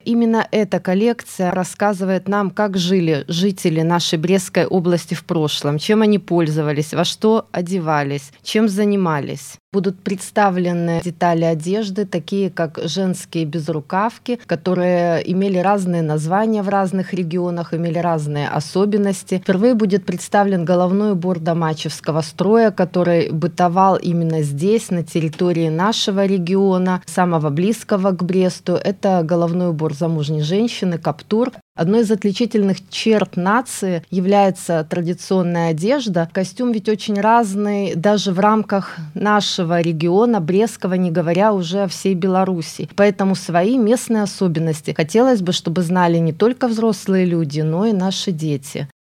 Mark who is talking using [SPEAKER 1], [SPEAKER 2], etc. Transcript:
[SPEAKER 1] Именно эта коллекция рассказывает нам, как жили жители нашей Брестской области в прошлом, чем они пользовались, во что одевались, чем занимались. Будут представлены детали одежды, такие как женские безрукавки, которые имели разные названия в разных регионах, имели разные особенности. Впервые будет представлен головной убор домачевского строя, который бытовал именно здесь, на территории нашего региона, самого близкого к Бресту. Это головной убор замужней женщины, каптур. Одной из отличительных черт нации является традиционная одежда. Костюм ведь очень разный даже в рамках нашего региона, Брестского, не говоря уже о всей Беларуси. Поэтому свои местные особенности хотелось бы, чтобы знали не только взрослые люди, но и наши дети.